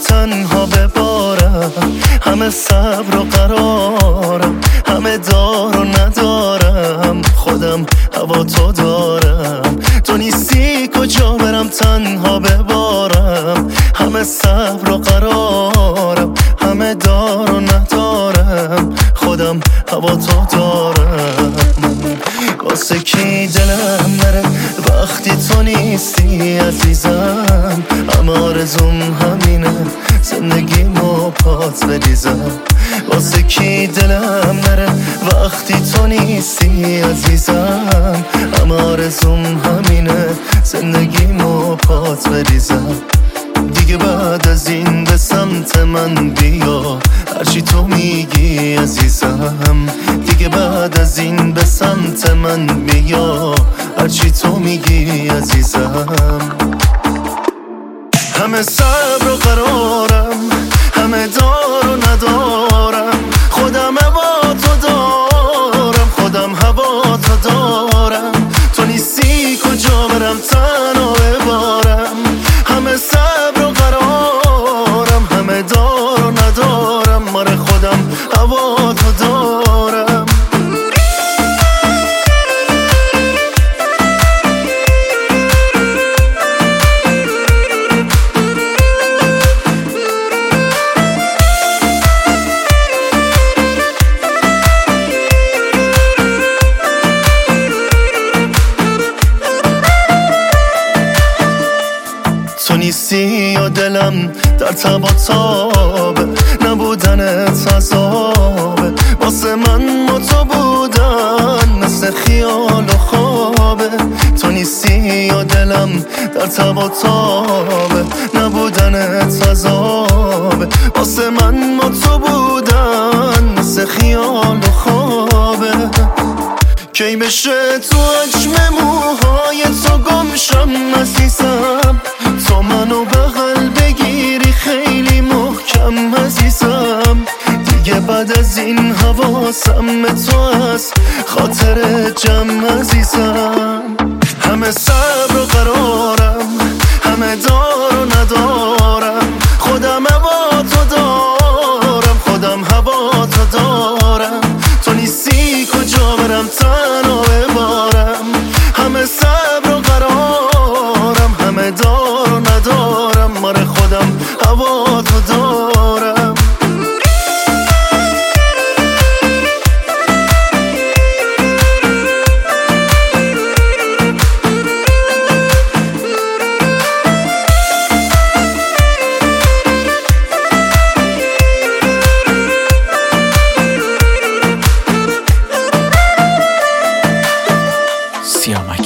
تنها ببارم، همه صبر و قرارم، همه دار و ندارم، خودم هوا تو دارم. تو نیستی کجا برم تنها ببارم، همه صبر و قرارم، همه دار و ندارم، خودم هوا تو دارم. واسه کی دلم نره وقتی تو نیستی عزیزم، اما آرزوم همینه زندگیمو پات بریزم. واسه کی دلم نره وقتی تو نیستی عزیزم، اما آرزوم همینه زندگیمو پات بریزم. دیگه بعد از این به سمت من بیا، هرچی تو میگی عزیزم. دیگه بعد از این به سمت من بیا، هرچی تو میگی عزیزم. همه صبر و قرارم، همه دار و ندارم، خودم هوا تو دارم، خودم هوا تو دارم. تو نیستی کجا برم تنها ببارم، همه صبر و قرارم، همه دار و ندارم، ماره خودم هوا تو دارم. تو نیستی یا دلم در تب و تابه، نبودنت عذابه. واسه من با تو بودن مثل خیال و خوابه. تو نیستی یا دلم در تب و تابه، نبودنت عذابه. واسه من با تو بودن مثل خیال و خوابه. کی بشه تو عجم موهای تو گمشم عزیزم، تو منو بغل بگیری خیلی محکم عزیزم. دیگه بعد از این حواسم تو هست خاطر جمع عزیزم. همه صبر و قرارم، همه دار و ندارم، خودم هوا تو دارم، خودم هوا تو دارم. تو نیستی کجا برم تنها ببارم، همه صبر و قرارم، همه دار و ندارم، ماره خودم هوا تو دارم. سیامک